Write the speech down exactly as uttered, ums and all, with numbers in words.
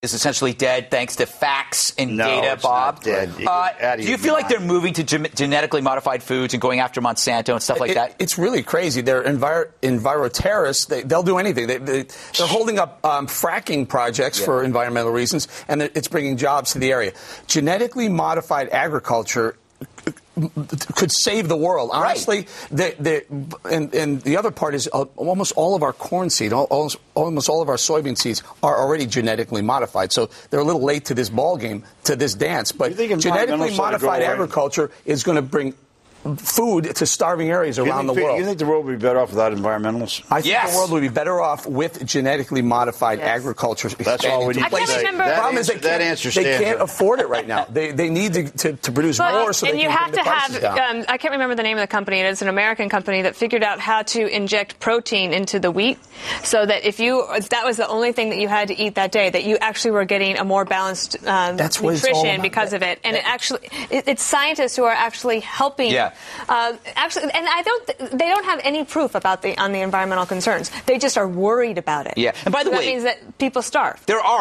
is essentially dead thanks to facts and no, data, it's Bob. Not dead. Uh, do you feel like they're moving to gen- genetically modified foods and going after Monsanto and stuff like it, that? It's really crazy. They're envir- enviro-terrorists. They, they'll do anything. They, they, they're holding up um, fracking projects yeah. for environmental reasons, and it's bringing jobs to the area. Genetically modified agriculture could save the world. Honestly, right. the, the, and, and the other part is uh, almost all of our corn seed, all, almost, almost all of our soybean seeds are already genetically modified. So they're a little late to this ball game, to this dance. But genetically modified agriculture is going to bring food to starving areas around the world. You think the world would be better off without environmentalists? I think yes. the world would be better off with genetically modified yes. agriculture. That's all we need I to can't say. remember. That, problem answer, is they that can't, answer they stands can't up. afford it right now. They they need to, to, to produce but, more so and they you can have bring to the prices have, down. Um, I can't remember the name of the company. It is an American company that figured out how to inject protein into the wheat so that if you, if that was the only thing that you had to eat that day, that you actually were getting a more balanced um, That's what nutrition it's all because about. of it. And yeah. it actually, it, it's scientists who are actually helping. Yeah. Uh, actually, and I don't. They don't have any proof about the on the environmental concerns. They just are worried about it. Yeah. And by the so way, that means that people starve. There are